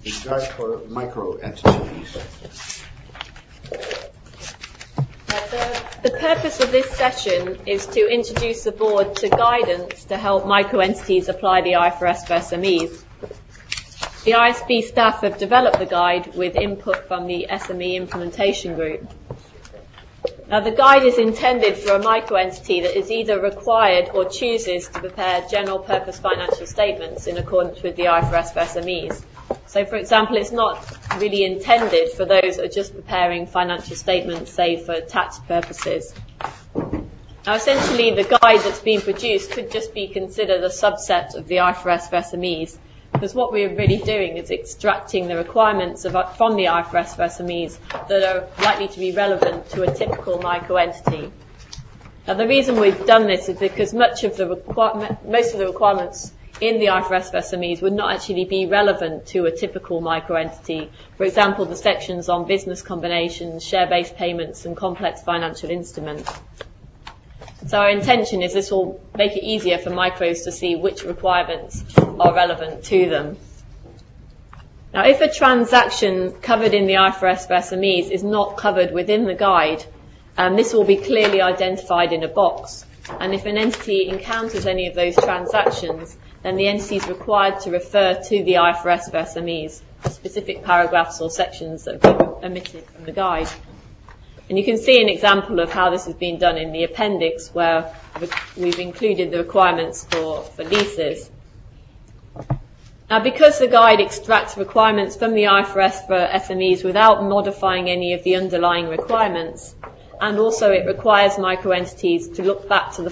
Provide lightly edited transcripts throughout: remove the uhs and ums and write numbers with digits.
the guide for micro entities. The purpose of this session is to introduce the board to guidance to help microentities apply the IFRS for SMEs. The ISB staff have developed the guide with input from the SME implementation group. Now, the guide is intended for a microentity that is either required or chooses to prepare general purpose financial statements in accordance with the IFRS for SMEs. So, for example, it's not really intended for those that are just preparing financial statements, say, for tax purposes. Now, essentially, the guide that's being produced could just be considered a subset of the IFRS for SMEs, because what we're really doing is extracting the requirements from the IFRS for SMEs that are likely to be relevant to a typical microentity. Now, the reason we've done this is because most of the requirements in the IFRS for SMEs would not actually be relevant to a typical microentity. For example, the sections on business combinations, share-based payments, and complex financial instruments. So our intention is this will make it easier for micros to see which requirements are relevant to them. Now, if a transaction covered in the IFRS for SMEs is not covered within the guide, this will be clearly identified in a box. And if an entity encounters any of those transactions, then the entity is required to refer to the IFRS for SMEs for specific paragraphs or sections that have been omitted from the guide. And you can see an example of how this has been done in the appendix, where we've included the requirements for leases. Now, because the guide extracts requirements from the IFRS for SMEs without modifying any of the underlying requirements, and also it requires microentities to look back to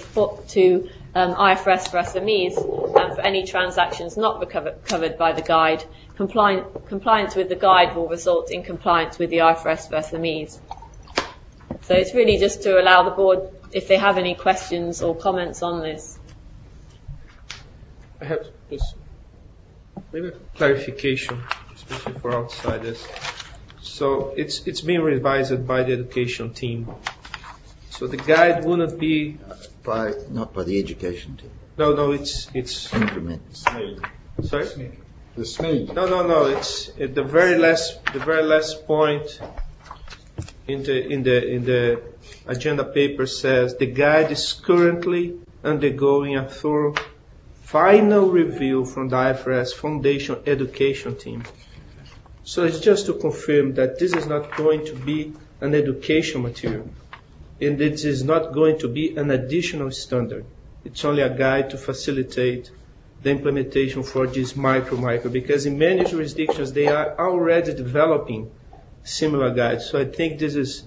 IFRS for SMEs and for any transactions not covered by the guide, compliance with the guide will result in compliance with the IFRS for SMEs. So it's really just to allow the board, if they have any questions or comments on this. I have just maybe a clarification, especially for outsiders. So it's being revised by the education team. So the guide wouldn't be not by the education team. No, it's implement. Sorry? The SME. No. It's at the very last point in the agenda paper says the guide is currently undergoing a thorough final review from the IFRS Foundation Education Team. So it's just to confirm that this is not going to be an education material, and it is not going to be an additional standard. It's only a guide to facilitate the implementation for this micro, because in many jurisdictions they are already developing similar guides. So I think this is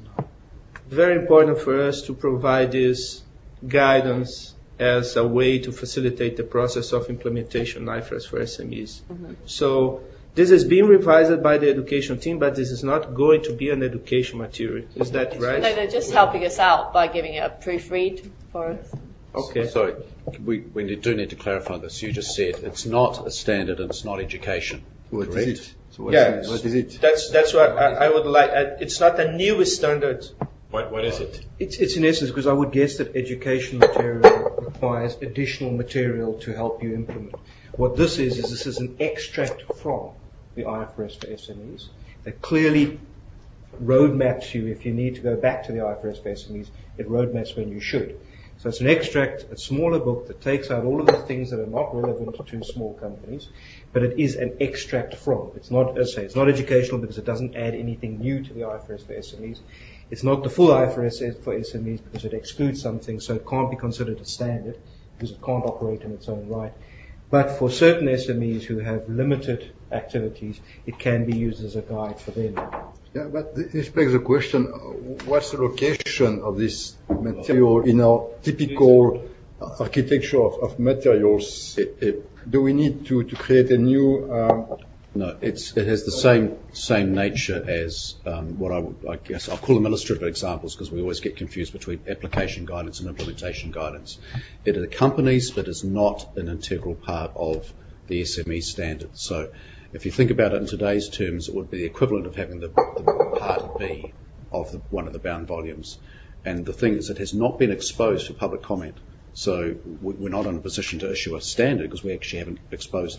very important for us to provide this guidance as a way to facilitate the process of implementation IFRS for SMEs. Mm-hmm. So this is being revised by the education team, but this is not going to be an education material. Is that right? No, they're just helping us out by giving it a proofread for us. Okay. Sorry, we do need to clarify this. You just said it's not a standard and it's not education. What correct? is it? So what is it? That's what I would like. It's not a new standard. What is it? It's in essence, because I would guess that education material requires additional material to help you implement. What this is an extract from the IFRS for SMEs that clearly roadmaps you if you need to go back to the IFRS for SMEs. It roadmaps when you should. So it's an extract, a smaller book that takes out all of the things that are not relevant to small companies, but it is an extract from. It's not, as I say, it's not educational because it doesn't add anything new to the IFRS for SMEs. It's not the full IFRS for SMEs because it excludes something, so it can't be considered a standard because it can't operate in its own right. But for certain SMEs who have limited activities, it can be used as a guide for them. Yeah, but this begs the question, what's the location of this material in our typical architecture of materials? Do we need to create a new... No, it has the same nature as what I guess I'll call them illustrative examples because we always get confused between application guidance and implementation guidance. It accompanies but is not an integral part of the SME standard. So if you think about it in today's terms, it would be the equivalent of having the part B of one of the bound volumes. And the thing is, it has not been exposed for public comment. So we're not in a position to issue a standard because we actually haven't exposed it.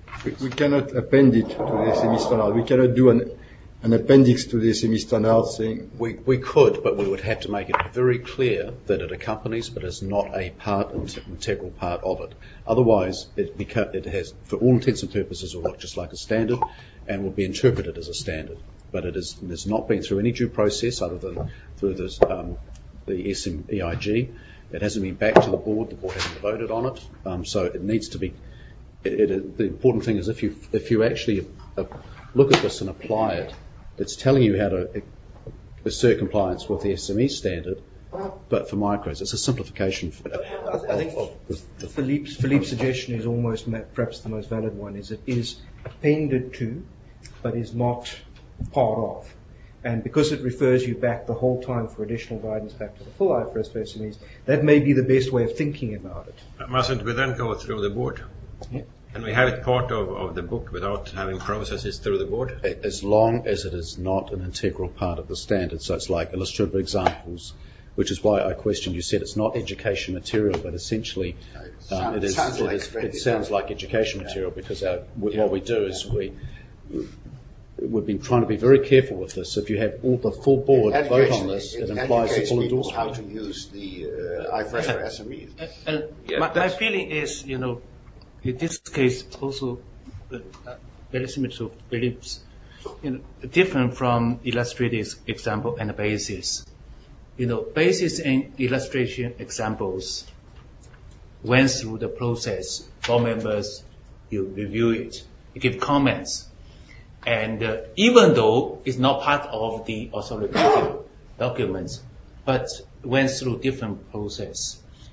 We cannot append it to the SME standard. We cannot do an appendix to the SME standard saying... We could, but we would have to make it very clear that it accompanies but is not a integral part of it. Otherwise, it has, for all intents and purposes, will look just like a standard and will be interpreted as a standard. But it's not been through any due process other than through this, the SMEIG. It hasn't been back to the board. The board hasn't voted on it. So it needs to be... the important thing is if you actually look at this and apply it, it's telling you how to assert compliance with the SME standard, but for micros, it's a simplification. I think Philippe's suggestion is almost perhaps the most valid one, is it is appended to, but is not part of. And because it refers you back the whole time for additional guidance back to the full IFRS for SMEs, that may be the best way of thinking about it. Mustn't we then go through the board? Yeah. And we have it part of the book without having processes through the board? As long as it is not an integral part of the standard. So it's like illustrative examples, which is why I questioned, you said it's not education material, but essentially it sounds like education material, because what we do is we've been trying to be very careful with this. If you have all the full board vote on this, it implies the full endorsement. How to use the IFRS for SMEs. And my feeling is, in this case, also very similar to Philippe's, different from illustrative example and basis. Basis and illustration examples went through the process. Board members, you review it, you give comments, and even though it's not part of the authoritative documents, but went through different process.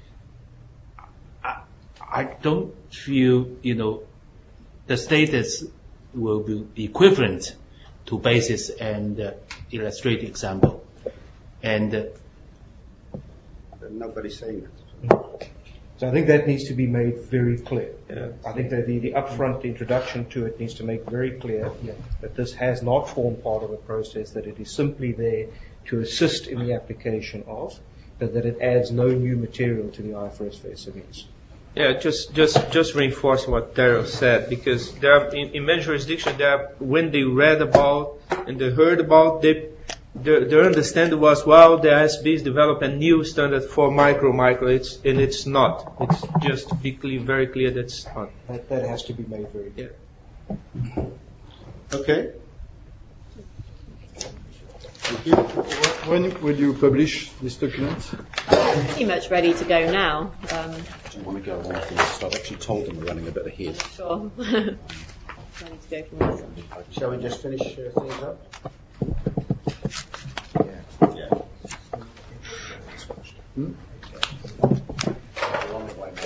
I don't feel, the status will be equivalent to basis and illustrative example. And nobody's saying that. So I think that needs to be made very clear. Yeah. I think that the upfront introduction to it needs to make very clear that this has not formed part of the process, that it is simply there to assist in the application of, but that it adds no new material to the IFRS for SMEs. Yeah, just reinforcing what Daryl said, because there are, in many jurisdictions, when they read about and they heard about, their understanding was, well, the ISBs develop a new standard for micro, and it's not. It's just to be very clear that it's not. That has to be made very clear. Yeah. Okay. When will you publish this document? Pretty much ready to go now. I don't want to go on with this. I've actually told them we're running a bit ahead. Sure. Ready to go from this. Shall we just finish things up? Hmm?